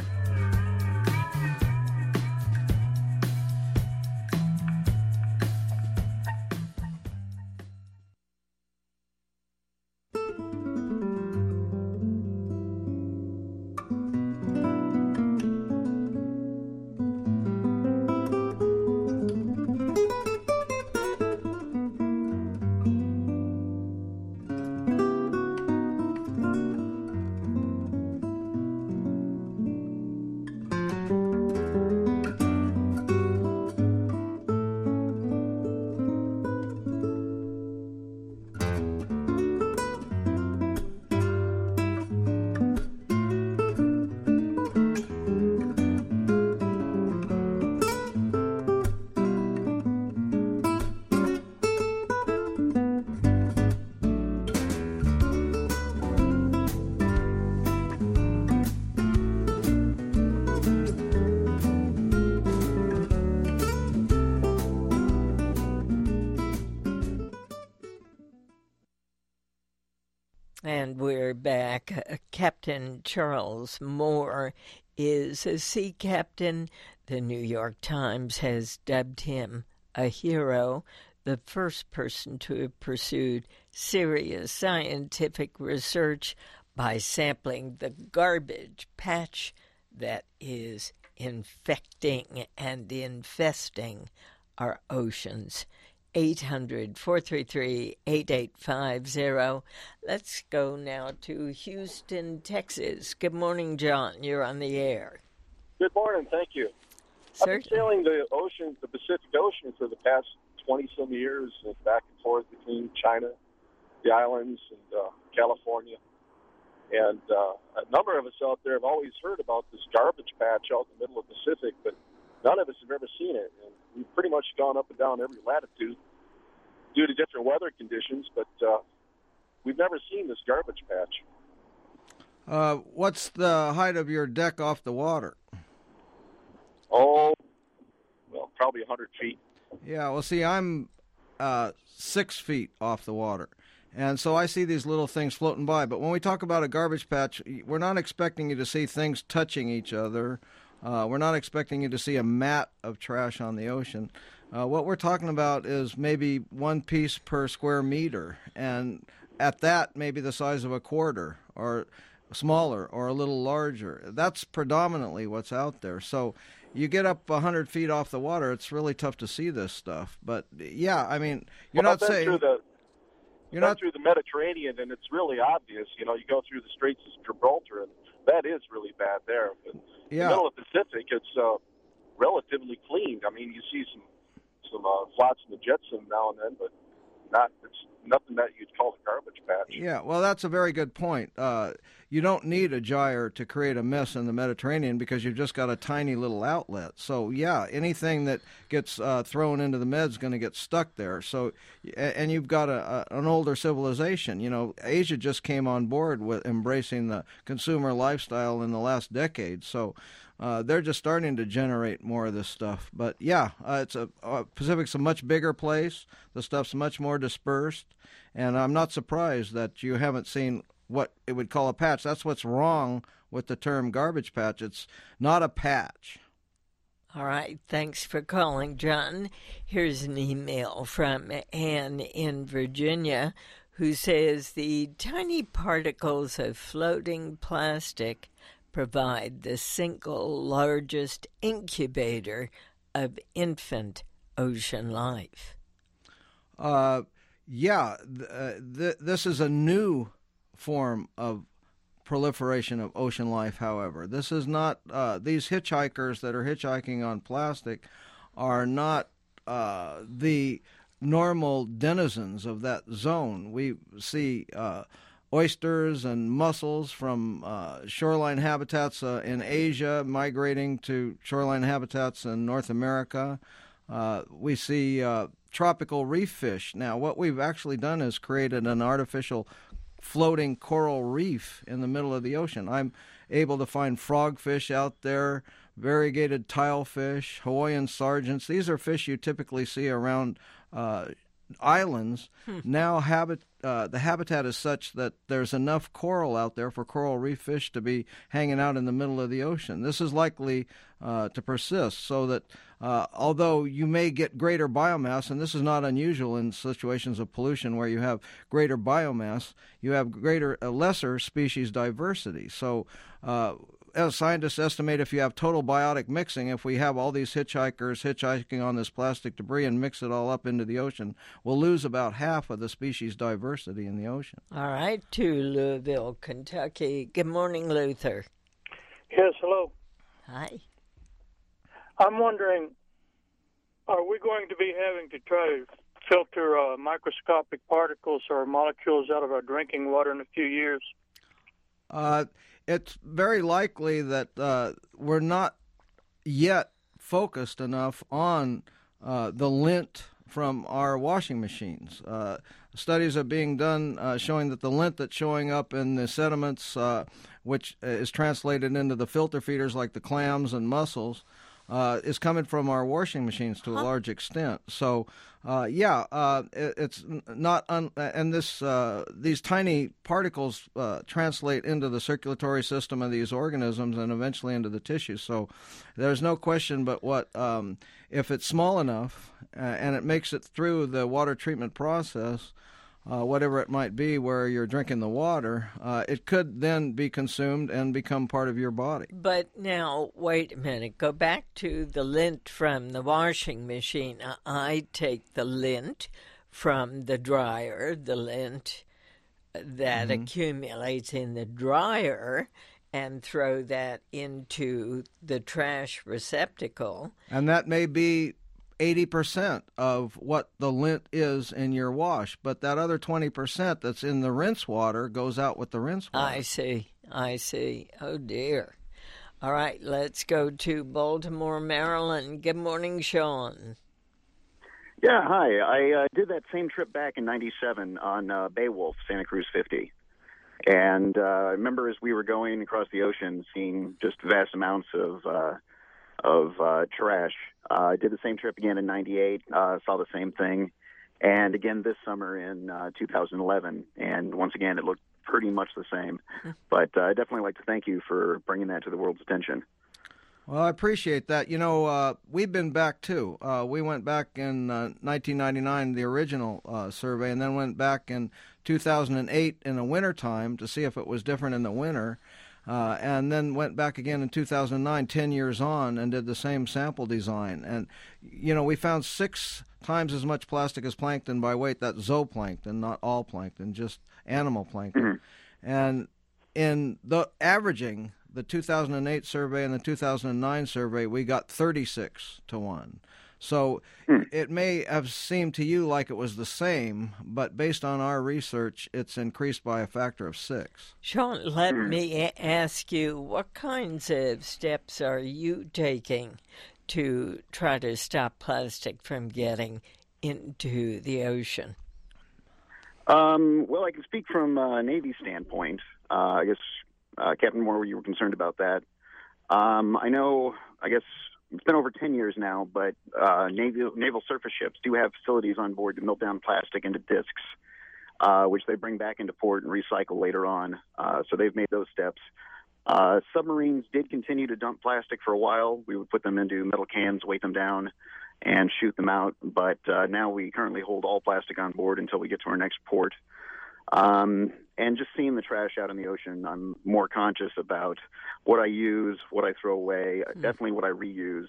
And we're back. Uh, Captain Charles Moore is a sea captain. The New York Times has dubbed him a hero, the first person to have pursued serious scientific research by sampling the garbage patch that is infecting and infesting our oceans. eight hundred, four three three, eight eight five zero. Let's go now to Houston, Texas. Good morning, John. You're on the air. Good morning. Thank you. Certainly. I've been sailing the ocean, the Pacific Ocean, for the past twenty-some years, back and forth between China, the islands, and uh, California. And uh, a number of us out there have always heard about this garbage patch out in the middle of the Pacific, but none of us have ever seen it. And we've pretty much gone up and down every latitude due to different weather conditions, but uh, we've never seen this garbage patch. Uh, what's the height of your deck off the water? Oh, well, probably one hundred feet. Yeah, well, see, I'm uh, six feet off the water. And so I see these little things floating by. But when we talk about a garbage patch, we're not expecting you to see things touching each other. Uh, we're not expecting you to see a mat of trash on the ocean. Uh, what we're talking about is maybe one piece per square meter. And at that, maybe the size of a quarter or smaller or a little larger. That's predominantly what's out there. So you get up one hundred feet off the water, it's really tough to see this stuff. But, yeah, I mean, you're well, not saying... Through the, you're not not through the Mediterranean, and it's really obvious. You know, you go through the Straits of Gibraltar, and that is really bad there. But yeah. in the middle of the Pacific, it's uh, relatively clean. I mean, you see some some uh, flotsam and jetsam now and then, but not it's nothing that you'd call a garbage patch. Yeah, well, that's a very good point. Uh, you don't need a gyre to create a mess in the Mediterranean because you've just got a tiny little outlet. So, yeah, anything that gets uh, thrown into the Med is going to get stuck there. So, and you've got a, a, an older civilization. You know, Asia just came on board with embracing the consumer lifestyle in the last decade. So, Uh, they're just starting to generate more of this stuff. But, yeah, uh, it's a uh, Pacific's a much bigger place. The stuff's much more dispersed. And I'm not surprised that you haven't seen what it would call a patch. That's what's wrong with the term garbage patch. It's not a patch. All right. Thanks for calling, John. Here's an email from Ann in Virginia who says the tiny particles of floating plastic provide the single largest incubator of infant ocean life. Uh, yeah, th- uh, th- this is a new form of proliferation of ocean life, however. This is not, uh, these hitchhikers that are hitchhiking on plastic are not uh, the normal denizens of that zone. We see uh, oysters and mussels from uh, shoreline habitats uh, in Asia migrating to shoreline habitats in North America. Uh, we see uh, tropical reef fish. Now, what we've actually done is created an artificial floating coral reef in the middle of the ocean. I'm able to find frogfish out there, variegated tilefish, Hawaiian sargents. These are fish you typically see around uh, islands. Hmm. Now habit, uh, the habitat is such that there's enough coral out there for coral reef fish to be hanging out in the middle of the ocean. This is likely uh, to persist, so that uh, although you may get greater biomass, and this is not unusual in situations of pollution where you have greater biomass, you have greater, uh, lesser species diversity. So uh, as scientists estimate, if you have total biotic mixing, if we have all these hitchhikers hitchhiking on this plastic debris and mix it all up into the ocean, we'll lose about half of the species diversity in the ocean. All right, to Louisville, Kentucky. Good morning, Luther. Yes, hello. Hi. I'm wondering, are we going to be having to try to filter uh, microscopic particles or molecules out of our drinking water in a few years? Uh, it's very likely that uh, we're not yet focused enough on uh, the lint from our washing machines. Uh, studies are being done uh, showing that the lint that's showing up in the sediments, uh, which is translated into the filter feeders like the clams and mussels, uh, is coming from our washing machines to a large extent. So, uh, yeah, uh, it, it's not un- and this uh, these tiny particles uh, translate into the circulatory system of these organisms and eventually into the tissue. So, there's no question but what um, if it's small enough uh, and it makes it through the water treatment process. Uh, whatever it might be where you're drinking the water, uh, it could then be consumed and become part of your body. But now, wait a minute. Go back to the lint from the washing machine. I take the lint from the dryer, the lint that mm-hmm. accumulates in the dryer, and throw that into the trash receptacle. And that may be eighty percent of what the lint is in your wash, but that other twenty percent that's in the rinse water goes out with the rinse water. I see. I see. Oh, dear. All right, let's go to Baltimore, Maryland. Good morning, Sean. Yeah, hi. I uh, did that same trip back in ninety-seven on uh, Beowulf, Santa Cruz fifty. And uh, I remember as we were going across the ocean, seeing just vast amounts of uh, of uh, trash. Uh, I did the same trip again in ninety-eight, uh, saw the same thing, and again this summer in uh, two thousand eleven, and once again it looked pretty much the same. But uh, I'd definitely like to thank you for bringing that to the world's attention. Well, I appreciate that. You know, uh, we've been back, too. Uh, we went back in uh, nineteen ninety-nine, the original uh, survey, and then went back in two thousand eight in the wintertime to see if it was different in the winter. Uh, and then went back again in two thousand nine, ten years on, and did the same sample design. And, you know, we found six times as much plastic as plankton by weight. That's zooplankton, not all plankton, just animal plankton. Mm-hmm. And in the averaging, the two thousand eight survey and the two thousand nine survey, we got thirty-six to one. So mm. it may have seemed to you like it was the same, but based on our research, it's increased by a factor of six. Sean, let mm. me ask you, what kinds of steps are you taking to try to stop plastic from getting into the ocean? Um, well, I can speak from a Navy standpoint. Uh, I guess, uh, Captain Moore, you were concerned about that. Um, I know, I guess, it's been over ten years now, but uh, naval, naval surface ships do have facilities on board to melt down plastic into discs, uh, which they bring back into port and recycle later on. Uh, so they've made those steps. Uh, submarines did continue to dump plastic for a while. We would put them into metal cans, weight them down, and shoot them out. But uh, now we currently hold all plastic on board until we get to our next port. Um, and just seeing the trash out in the ocean, I'm more conscious about what I use, what I throw away, mm. definitely what I reuse,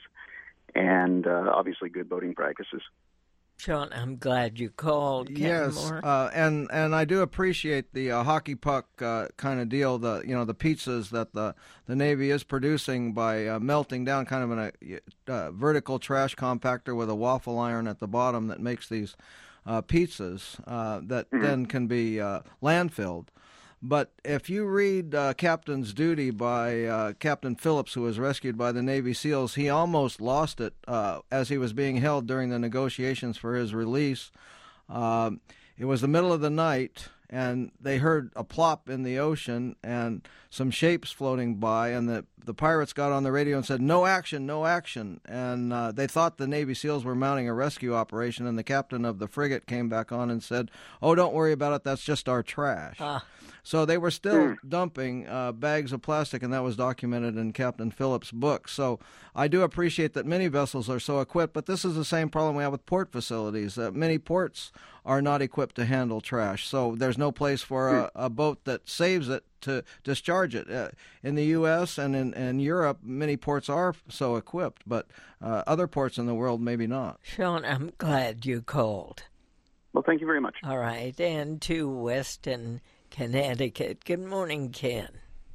and uh, obviously good boating practices. Sean, I'm glad you called. Captain yes, Moore. Uh, and and I do appreciate the uh, hockey puck uh, kind of deal. The you know the pizzas that the, the Navy is producing by uh, melting down kind of in a uh, vertical trash compactor with a waffle iron at the bottom that makes these uh, pizzas uh, that mm-hmm. then can be uh, landfilled. But if you read uh, Captain's Duty by uh, Captain Phillips, who was rescued by the Navy SEALs, he almost lost it uh, as he was being held during the negotiations for his release. Um, it was the middle of the night, and they heard a plop in the ocean and some shapes floating by, and the, the pirates got on the radio and said, "No action, no action." And uh, they thought the Navy SEALs were mounting a rescue operation, and the captain of the frigate came back on and said, "Oh, don't worry about it, that's just our trash." Ah. So they were still mm. dumping uh, bags of plastic, and that was documented in Captain Phillips' book. So I do appreciate that many vessels are so equipped, but this is the same problem we have with port facilities. Uh, many ports are not equipped to handle trash, so there's no place for a, a boat that saves it to discharge it. Uh, in the U S and in, in Europe, many ports are so equipped, but uh, other ports in the world maybe not. Sean, I'm glad you called. Well, thank you very much. All right, and to Weston, Connecticut. Good morning, Ken.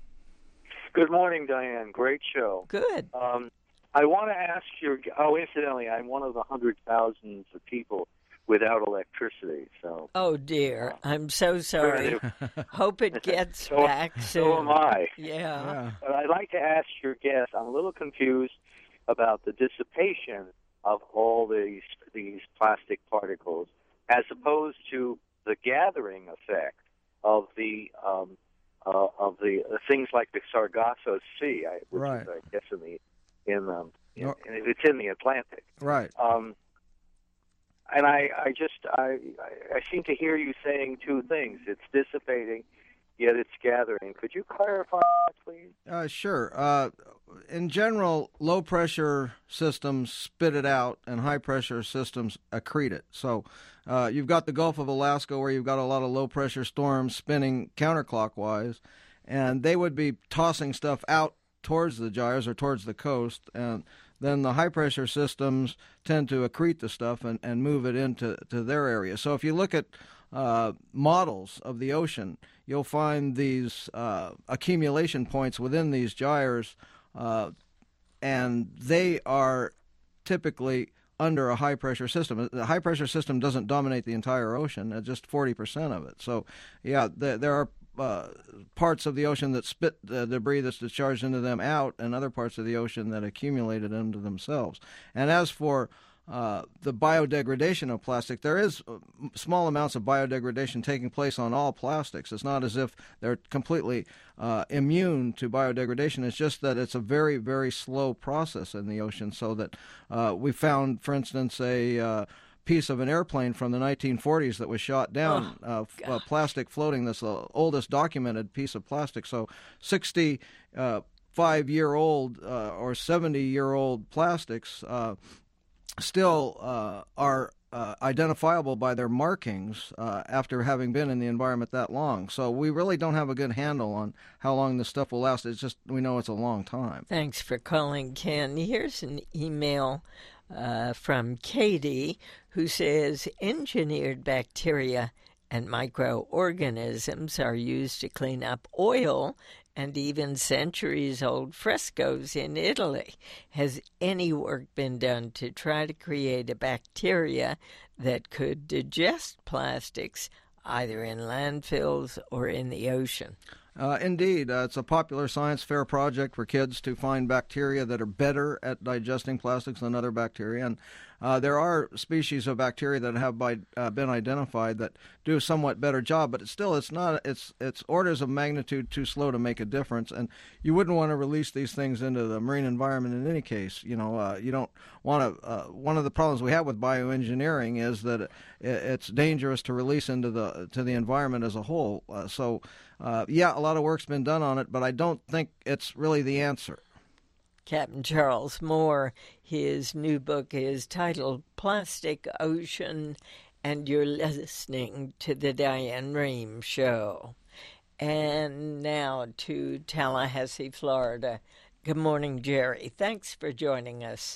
Good morning, Diane. Great show. Good. Um, I want to ask you, oh, incidentally, I'm one of the hundred thousands of people without electricity. So. Oh, dear. Uh, I'm so sorry. Hope it gets so, back soon. So am I. Yeah. yeah. But I'd like to ask your guest, I'm a little confused about the dissipation of all these these plastic particles as opposed to the gathering effect of the um, uh, of the uh, things like the Sargasso Sea, I, which right. is, I guess, in the in um, No. and it's in the Atlantic. Right. Um, and I, I just, I, I seem to hear you saying two things. It's dissipating, yet it's gathering. Could you clarify that, please? Uh, sure. Uh, in general, low-pressure systems spit it out, and high-pressure systems accrete it. So uh, you've got the Gulf of Alaska where you've got a lot of low-pressure storms spinning counterclockwise, and they would be tossing stuff out towards the gyres or towards the coast, and then the high-pressure systems tend to accrete the stuff and, and move it into to their area. So if you look at uh, models of the ocean, you'll find these uh, accumulation points within these gyres, uh, and they are typically under a high-pressure system. The high-pressure system doesn't dominate the entire ocean, uh, just forty percent of it. So, yeah, there, there are uh, parts of the ocean that spit the debris that's discharged into them out, and other parts of the ocean that accumulated into themselves. And as for uh, the biodegradation of plastic, there is small amounts of biodegradation taking place on all plastics. It's not as if they're completely uh, immune to biodegradation. It's just that it's a very, very slow process in the ocean, so that uh, we found, for instance, a uh, piece of an airplane from the nineteen forties that was shot down, oh, uh, uh, plastic floating, this uh, oldest documented piece of plastic. So sixty-five-year-old uh, or seventy-year-old plastics uh, still uh, are uh, identifiable by their markings uh, after having been in the environment that long. So we really don't have a good handle on how long this stuff will last. It's just we know it's a long time. Thanks for calling, Ken. Here's an email Uh, from Katie, who says engineered bacteria and microorganisms are used to clean up oil and even centuries-old frescoes in Italy. Has any work been done to try to create a bacteria that could digest plastics, either in landfills or in the ocean? Uh, indeed, uh, it's a popular science fair project for kids to find bacteria that are better at digesting plastics than other bacteria. And uh, there are species of bacteria that have by, uh, been identified that do a somewhat better job, but it's still it's not it's it's orders of magnitude too slow to make a difference. And you wouldn't want to release these things into the marine environment in any case. You know, uh, you don't want to. Uh, one of the problems we have with bioengineering is that it, it's dangerous to release into the to the environment as a whole. Uh, so. Uh, yeah, a lot of work's been done on it, but I don't think it's really the answer. Captain Charles Moore, his new book is titled Plastic Ocean, and you're listening to the Diane Rehm Show. And now to Tallahassee, Florida. Good morning, Jerry. Thanks for joining us.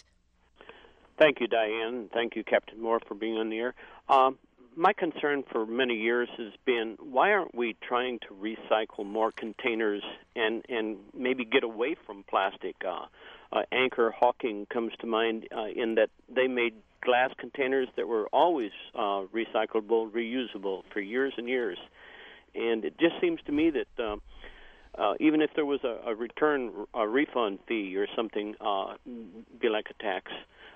Thank you, Diane. Thank you, Captain Moore, for being on the air. Um, My concern for many years has been, why aren't we trying to recycle more containers and, and maybe get away from plastic? Uh, uh, Anchor Hawking comes to mind uh, in that they made glass containers that were always uh, recyclable, reusable for years and years. And it just seems to me that uh, uh, even if there was a, a return, a refund fee or something, uh, be like a tax,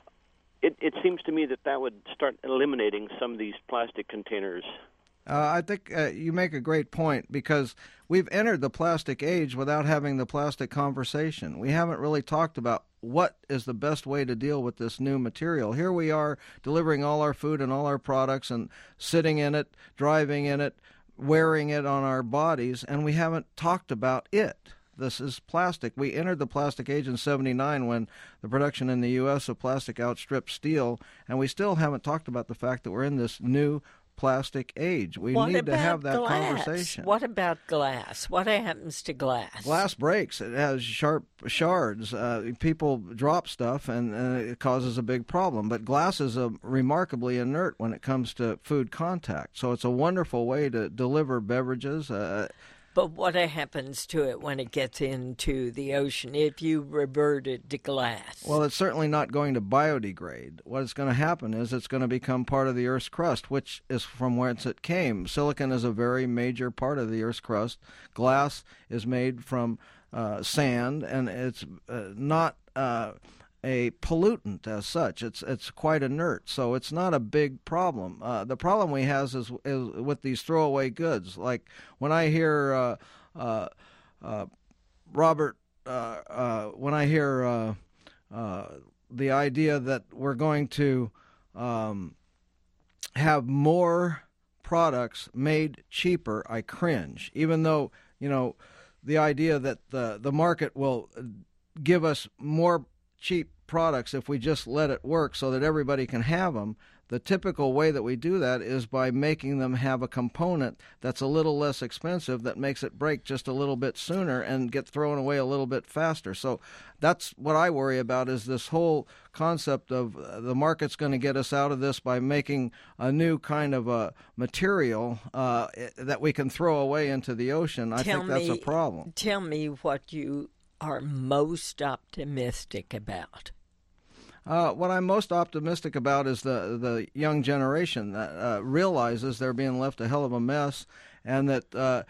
It, it seems to me that that would start eliminating some of these plastic containers. Uh, I think uh, you make a great point, because we've entered the plastic age without having the plastic conversation. We haven't really talked about what is the best way to deal with this new material. Here we are delivering all our food and all our products and sitting in it, driving in it, wearing it on our bodies, and we haven't talked about it. This is plastic. We entered the plastic age in seventy-nine when the production in the U S of plastic outstripped steel, and we still haven't talked about the fact that we're in this new plastic age. We what need to have that glass? conversation. What about glass? What happens to glass? Glass breaks. It has sharp shards. Uh, people drop stuff, and uh, it causes a big problem. But glass is a remarkably inert when it comes to food contact. So it's a wonderful way to deliver beverages. Uh, But what happens to it when it gets into the ocean if you revert it to glass? Well, it's certainly not going to biodegrade. What's going to happen is it's going to become part of the Earth's crust, which is from whence it came. Silicon is a very major part of the Earth's crust. Glass is made from uh, sand, and it's uh, not uh, a pollutant as such. It's it's quite inert, so it's not a big problem. Uh, the problem we have is, is with these throwaway goods. Like when I hear uh, uh, uh, Robert, uh, uh, when I hear uh, uh, the idea that we're going to um, have more products made cheaper, I cringe. Even though, you know, the idea that the, the market will give us more cheap products if we just let it work so that everybody can have them, the typical way that we do that is by making them have a component that's a little less expensive that makes it break just a little bit sooner and get thrown away a little bit faster. So that's what I worry about, is this whole concept of uh, the market's going to get us out of this by making a new kind of a material uh, that we can throw away into the ocean. I tell think that's me, a problem. Tell me what you are most optimistic about. Uh, what I'm most optimistic about is the the young generation that uh, realizes they're being left a hell of a mess, and that uh,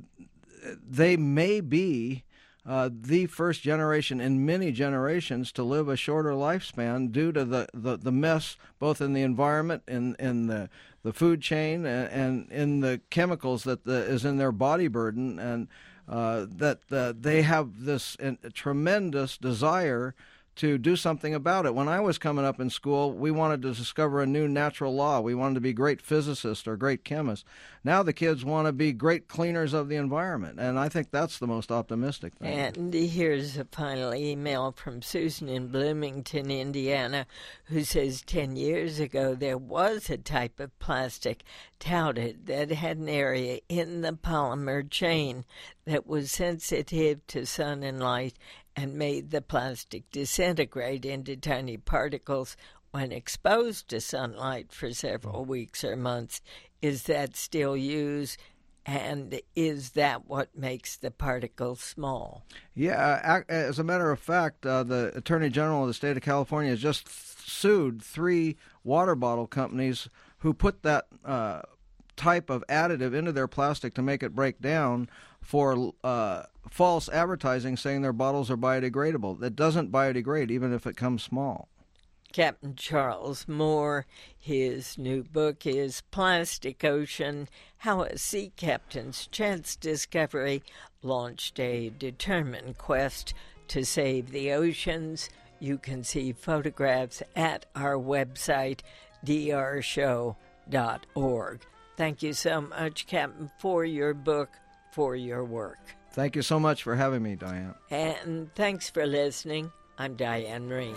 they may be uh, the first generation in many generations to live a shorter lifespan due to the, the, the mess both in the environment, in, in the, the food chain, and, and in the chemicals that the, is in their body burden, and uh, that uh, they have this uh, tremendous desire to do something about it. When I was coming up in school, we wanted to discover a new natural law. We wanted to be great physicists or great chemists. Now the kids want to be great cleaners of the environment, and I think that's the most optimistic thing. And here's a final email from Susan in Bloomington, Indiana, who says ten years ago there was a type of plastic touted that had an area in the polymer chain that was sensitive to sun and light and made the plastic disintegrate into tiny particles when exposed to sunlight for several weeks or months. Is that still used? And is that what makes the particles small? Yeah, as a matter of fact, uh, the Attorney General of the state of California has just sued three water bottle companies who put that uh, type of additive into their plastic to make it break down for uh, false advertising saying their bottles are biodegradable. That doesn't biodegrade even if it comes small. Captain Charles Moore, his new book is Plastic Ocean, How a Sea Captain's Chance Discovery Launched a Determined Quest to Save the Oceans. You can see photographs at our website, d r show dot org. Thank you so much, Captain, for your book, for your work. Thank you so much for having me, Diane. And thanks for listening. I'm Diane Rehm.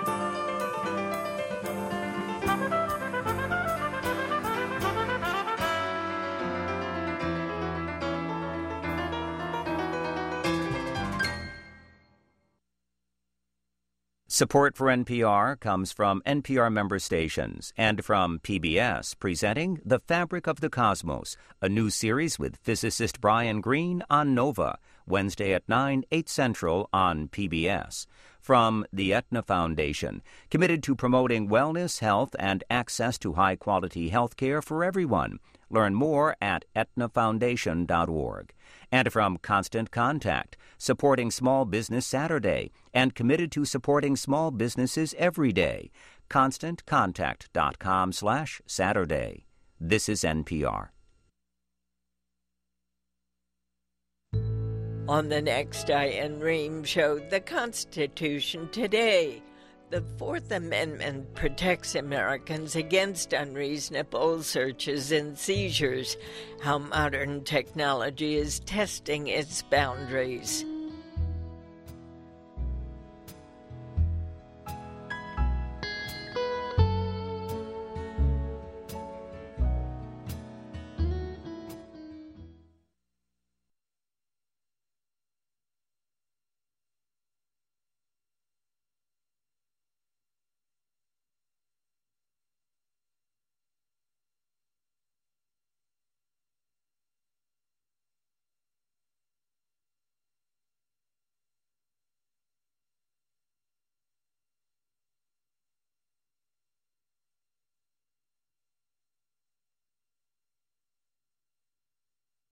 Support for N P R comes from N P R member stations and from P B S, presenting The Fabric of the Cosmos, a new series with physicist Brian Greene on Nova, Wednesday at nine, eight Central on P B S. From the Aetna Foundation, committed to promoting wellness, health, and access to high-quality health care for everyone. Learn more at aetna foundation dot org. And from Constant Contact, supporting Small Business Saturday, and committed to supporting small businesses every day. constant contact dot com slash Saturday. This is N P R. On the next Diane Rehm Show, the Constitution Today. The Fourth Amendment protects Americans against unreasonable searches and seizures. How modern technology is testing its boundaries.